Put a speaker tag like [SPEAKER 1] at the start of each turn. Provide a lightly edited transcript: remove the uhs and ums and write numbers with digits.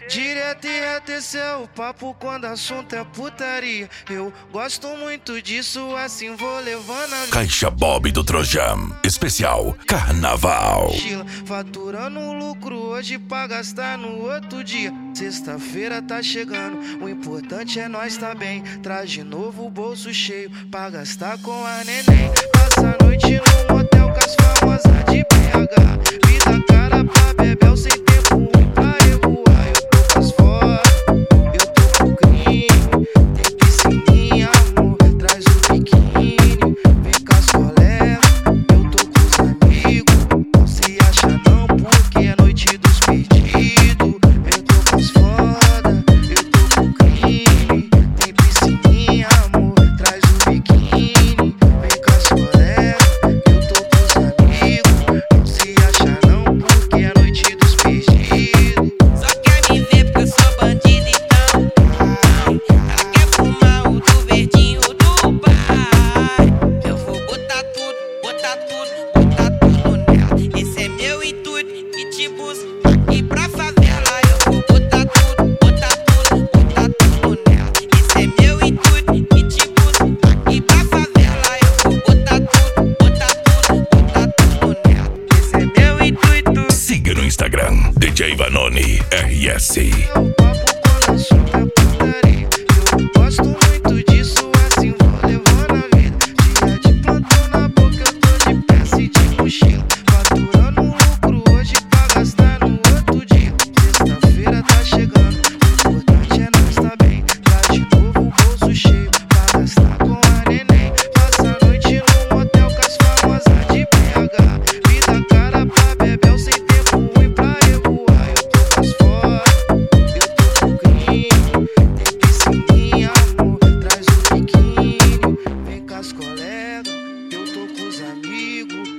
[SPEAKER 1] Direto e reto, esse é o papo quando assunto é putaria. Eu gosto muito disso, assim vou levando a
[SPEAKER 2] Caixa Bob do Trojan, especial Carnaval.
[SPEAKER 1] mochila, faturando lucro hoje pra gastar no outro dia. Sexta-feira tá chegando, o importante é nós tá bem. Traz de novo o bolso cheio pra gastar com a neném. Passa a noite no motel com as famosas de BH. Vida cara pra bebel sem tempo ruim pra revoar. Eu tô com as fotos, eu tô com o crime. Tem piscininha, amor, traz o biquíni. Vem com as colegas, eu tô com os amigos. Não se acha não porque é noite dos pedidos. Eu tô com as foda, eu tô com o crime. Tem piscininha, amor, traz o biquíni. Vem com as colegas, eu tô com os amigos. Não se acha não porque é noite dos pedidos.
[SPEAKER 3] Só quer me ver porque eu sou bandido, então ela quer fumar o do verdinho do pai. Eu vou botar tudo, botar tudo, botar tudo nela. Esse é meu intuito e te busco aqui pra favela. Eu vou botar tudo, botar tudo, botar tudo nela. Esse é meu intuito e te busco aqui pra favela. Eu vou botar tudo, botar tudo, botar tudo nela. Esse é meu intuito.
[SPEAKER 2] Siga no Instagram, DJ Vanoni RS.
[SPEAKER 1] É o papo quando assunto é putaria. Eu gosto muito disso, assim vou levando a vida. Dia de plantão na boca, eu tô de peça e de mochila. Faturando lucro hoje pra gastar no outro dia. Sexta-feira tá chegando, o importante é nós tá bem. Traz de novo o bolso cheio pra gastar com a neném. Passa a noite no motel com as famosas de BH. Vida cara pra bebel sem tempo ruim pra revoar. Eu tô com as fotos, eu tô com o crime. Tem piscininha, amor, traz o biquíni. Vem com as colegas.